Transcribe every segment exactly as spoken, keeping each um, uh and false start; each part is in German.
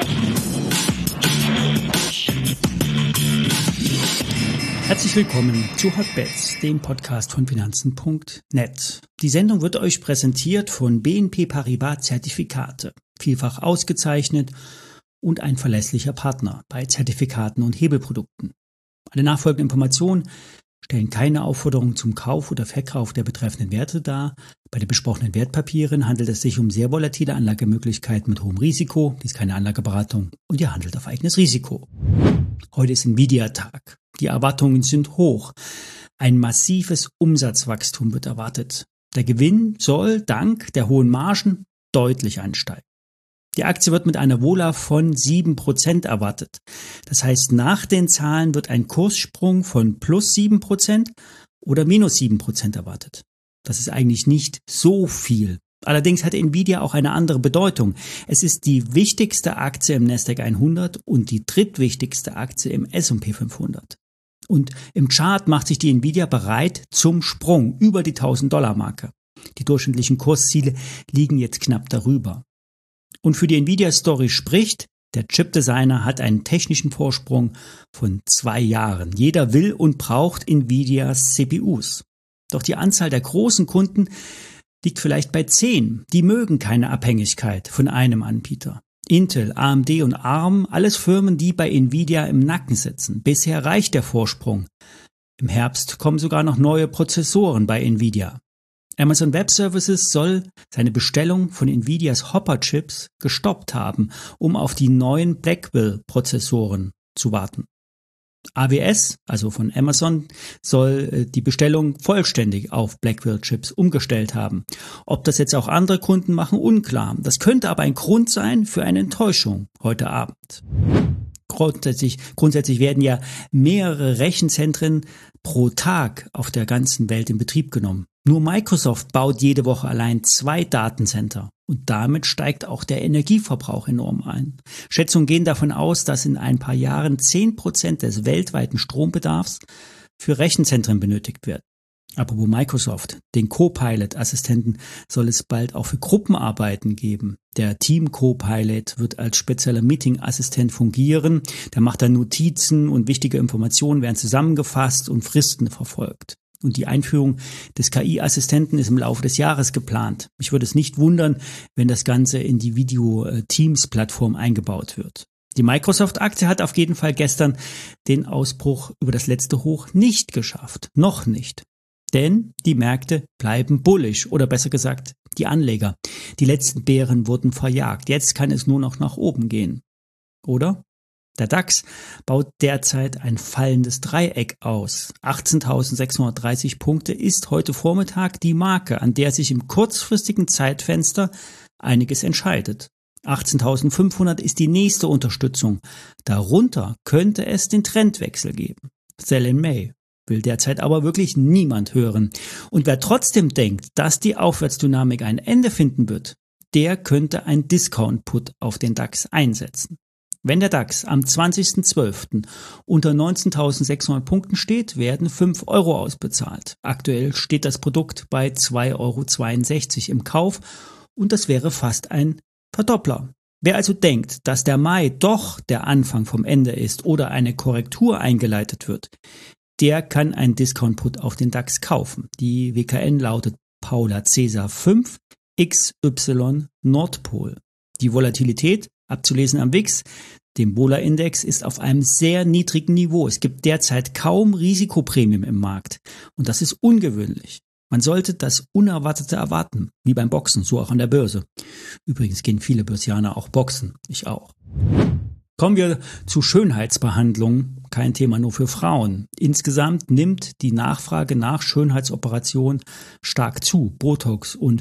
Herzlich willkommen zu Hotbets, dem Podcast von Finanzen Punkt net. Die Sendung wird euch präsentiert von B N P Paribas Zertifikate, vielfach ausgezeichnet und ein verlässlicher Partner bei Zertifikaten und Hebelprodukten. Alle nachfolgenden Informationen stellen keine Aufforderung zum Kauf oder Verkauf der betreffenden Werte dar. Bei den besprochenen Wertpapieren handelt es sich um sehr volatile Anlagemöglichkeiten mit hohem Risiko. Dies ist keine Anlageberatung und ihr handelt auf eigenes Risiko. Heute ist Nvidia-Tag. Die Erwartungen sind hoch. Ein massives Umsatzwachstum wird erwartet. Der Gewinn soll dank der hohen Margen deutlich ansteigen. Die Aktie wird mit einer Vola von sieben Prozent erwartet. Das heißt, nach den Zahlen wird ein Kurssprung von plus sieben Prozent oder minus sieben Prozent erwartet. Das ist eigentlich nicht so viel. Allerdings hat Nvidia auch eine andere Bedeutung. Es ist die wichtigste Aktie im Nasdaq hundert und die drittwichtigste Aktie im S und P fünfhundert. Und im Chart macht sich die Nvidia bereit zum Sprung über die tausend-Dollar-Marke. Die durchschnittlichen Kursziele liegen jetzt knapp darüber. Und für die Nvidia-Story spricht, der Chip-Designer hat einen technischen Vorsprung von zwei Jahren. Jeder will und braucht Nvidias C P Us. Doch die Anzahl der großen Kunden liegt vielleicht bei zehn. Die mögen keine Abhängigkeit von einem Anbieter. Intel, A M D und ARM, alles Firmen, die bei Nvidia im Nacken sitzen. Bisher reicht der Vorsprung. Im Herbst kommen sogar noch neue Prozessoren bei Nvidia. Amazon Web Services soll seine Bestellung von Nvidias Hopper-Chips gestoppt haben, um auf die neuen Blackwell-Prozessoren zu warten. A W S, also von Amazon, soll die Bestellung vollständig auf Blackwell-Chips umgestellt haben. Ob das jetzt auch andere Kunden machen, unklar. Das könnte aber ein Grund sein für eine Enttäuschung heute Abend. Grundsätzlich, grundsätzlich werden ja mehrere Rechenzentren pro Tag auf der ganzen Welt in Betrieb genommen. Nur Microsoft baut jede Woche allein zwei Datencenter und damit steigt auch der Energieverbrauch enorm ein. Schätzungen gehen davon aus, dass in ein paar Jahren zehn Prozent des weltweiten Strombedarfs für Rechenzentren benötigt wird. Apropos Microsoft, den Copilot-Assistenten soll es bald auch für Gruppenarbeiten geben. Der Team Copilot wird als spezieller Meeting-Assistent fungieren. Der macht dann Notizen und wichtige Informationen werden zusammengefasst und Fristen verfolgt. Und die Einführung des K I-Assistenten ist im Laufe des Jahres geplant. Mich würde es nicht wundern, wenn das Ganze in die Video-Teams-Plattform eingebaut wird. Die Microsoft-Aktie hat auf jeden Fall gestern den Ausbruch über das letzte Hoch nicht geschafft. Noch nicht. Denn die Märkte bleiben bullish oder besser gesagt die Anleger. Die letzten Bären wurden verjagt. Jetzt kann es nur noch nach oben gehen. Oder? Der DAX baut derzeit ein fallendes Dreieck aus. achtzehntausendsechshundertdreißig Punkte ist heute Vormittag die Marke, an der sich im kurzfristigen Zeitfenster einiges entscheidet. achtzehntausendfünfhundert ist die nächste Unterstützung. Darunter könnte es den Trendwechsel geben. Sell in May. Will derzeit aber wirklich niemand hören. Und wer trotzdem denkt, dass die Aufwärtsdynamik ein Ende finden wird, der könnte ein Discount-Put auf den DAX einsetzen. Wenn der DAX am zwanzigsten zwölften unter neunzehntausendsechshundert Punkten steht, werden fünf Euro ausbezahlt. Aktuell steht das Produkt bei zwei Euro zweiundsechzig im Kauf und das wäre fast ein Verdoppler. Wer also denkt, dass der Mai doch der Anfang vom Ende ist oder eine Korrektur eingeleitet wird, der kann einen Discount-Put auf den DAX kaufen. Die W K N lautet Paula Cäsar fünf X Y Nordpol. Die Volatilität, abzulesen am W I X, dem Bola-Index, ist auf einem sehr niedrigen Niveau. Es gibt derzeit kaum Risikoprämien im Markt und das ist ungewöhnlich. Man sollte das Unerwartete erwarten, wie beim Boxen, so auch an der Börse. Übrigens gehen viele Börsianer auch boxen, ich auch. Kommen wir zu Schönheitsbehandlungen, kein Thema nur für Frauen. Insgesamt nimmt die Nachfrage nach Schönheitsoperationen stark zu. Botox und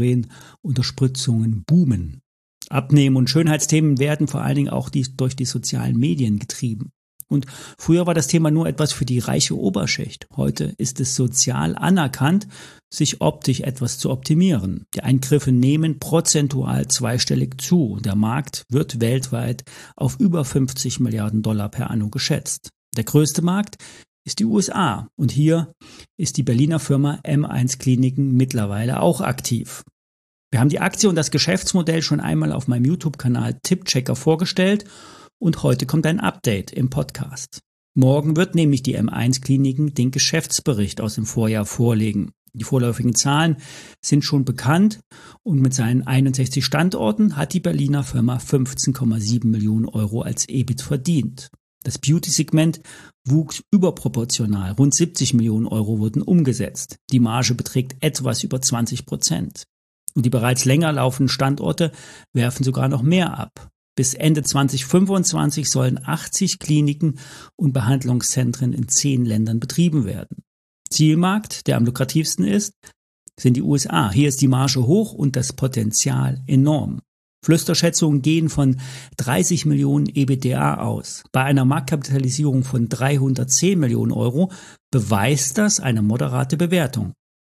Hyaluron-Unterspritzungen boomen. Abnehmen und Schönheitsthemen werden vor allen Dingen auch die, durch die sozialen Medien getrieben. Und früher war das Thema nur etwas für die reiche Oberschicht. Heute ist es sozial anerkannt, sich optisch etwas zu optimieren. Die Eingriffe nehmen prozentual zweistellig zu. Der Markt wird weltweit auf über fünfzig Milliarden Dollar per anno geschätzt. Der größte Markt ist die U S A und hier ist die Berliner Firma M eins Kliniken mittlerweile auch aktiv. Wir haben die Aktie und das Geschäftsmodell schon einmal auf meinem YouTube-Kanal Tippchecker vorgestellt und heute kommt ein Update im Podcast. Morgen wird nämlich die M eins Kliniken den Geschäftsbericht aus dem Vorjahr vorlegen. Die vorläufigen Zahlen sind schon bekannt und mit seinen einundsechzig Standorten hat die Berliner Firma fünfzehn Komma sieben Millionen Euro als E B I T verdient. Das Beauty-Segment wuchs überproportional. Rund siebzig Millionen Euro wurden umgesetzt. Die Marge beträgt etwas über zwanzig Prozent. Und die bereits länger laufenden Standorte werfen sogar noch mehr ab. Bis Ende zwanzig fünfundzwanzig sollen achtzig Kliniken und Behandlungszentren in zehn Ländern betrieben werden. Zielmarkt, der am lukrativsten ist, sind die U S A. Hier ist die Marge hoch und das Potenzial enorm. Flüsterschätzungen gehen von dreißig Millionen EBITDA aus. Bei einer Marktkapitalisierung von dreihundertzehn Millionen Euro beweist das eine moderate Bewertung.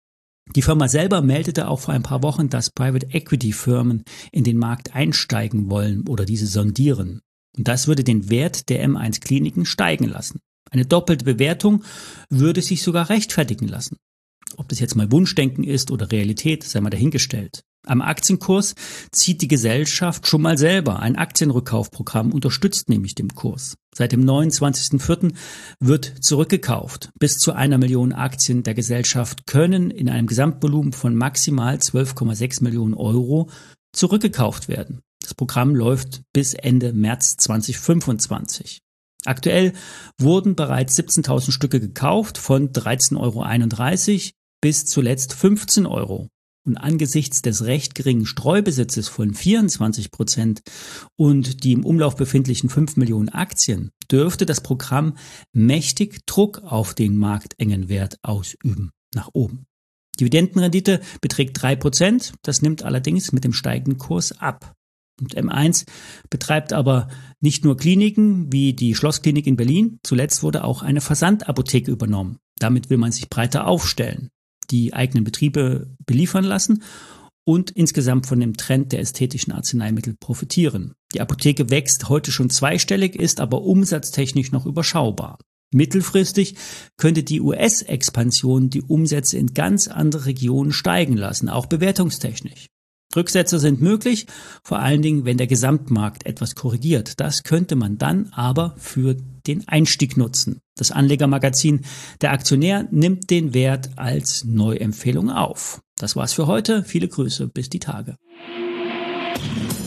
Die Firma selber meldete auch vor ein paar Wochen, dass Private Equity Firmen in den Markt einsteigen wollen oder diese sondieren. Und das würde den Wert der M eins Kliniken steigen lassen. Eine doppelte Bewertung würde sich sogar rechtfertigen lassen. Ob das jetzt mal Wunschdenken ist oder Realität, sei mal dahingestellt. Am Aktienkurs zieht die Gesellschaft schon mal selber. Ein Aktienrückkaufprogramm unterstützt nämlich den Kurs. Seit dem neunundzwanzigsten vierten wird zurückgekauft. Bis zu einer Million Aktien der Gesellschaft können in einem Gesamtvolumen von maximal zwölf Komma sechs Millionen Euro zurückgekauft werden. Das Programm läuft bis Ende März zwanzig fünfundzwanzig. Aktuell wurden bereits siebzehntausend Stücke gekauft von dreizehn Komma einunddreißig Euro bis zuletzt fünfzehn Euro. Und angesichts des recht geringen Streubesitzes von vierundzwanzig Prozent und die im Umlauf befindlichen fünf Millionen Aktien dürfte das Programm mächtig Druck auf den marktengen Wert ausüben, nach oben. Dividendenrendite beträgt drei Prozent, das nimmt allerdings mit dem steigenden Kurs ab. Und M eins betreibt aber nicht nur Kliniken wie die Schlossklinik in Berlin, zuletzt wurde auch eine Versandapotheke übernommen. Damit will man sich breiter aufstellen, die eigenen Betriebe beliefern lassen und insgesamt von dem Trend der ästhetischen Arzneimittel profitieren. Die Apotheke wächst heute schon zweistellig, ist aber umsatztechnisch noch überschaubar. Mittelfristig könnte die U S-Expansion die Umsätze in ganz andere Regionen steigen lassen, auch bewertungstechnisch. Rücksetzer sind möglich, vor allen Dingen, wenn der Gesamtmarkt etwas korrigiert. Das könnte man dann aber für den Einstieg nutzen. Das Anlegermagazin Der Aktionär nimmt den Wert als Neuempfehlung auf. Das war's für heute. Viele Grüße, bis die Tage.